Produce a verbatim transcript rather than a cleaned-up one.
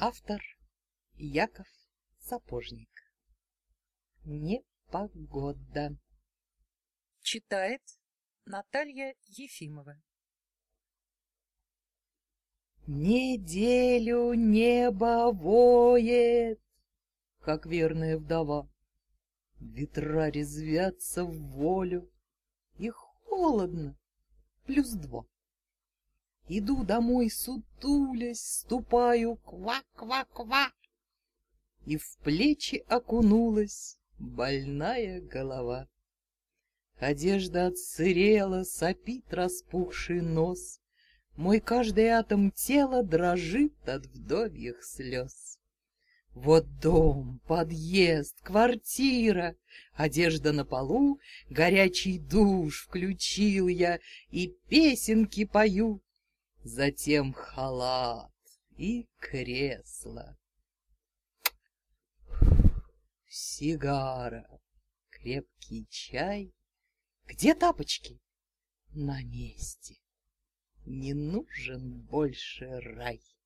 Автор Яков Сапожник. Непогода. Читает Наталья Ефимова. Неделю небо воет, как верная вдова. Ветра резвятся в волю, и холодно, плюс два. Иду домой, сутулясь, ступаю ква-ква-ква, и в плечи окунулась больная голова. Одежда отсырела, сопит распухший нос, мой каждый атом тела дрожит от вдовьих слез. Вот дом, подъезд, квартира, одежда на полу, горячий душ включил я и песенки пою. Затем халат и кресло, сигара, крепкий чай. Где тапочки? На месте. Не нужен больше рай.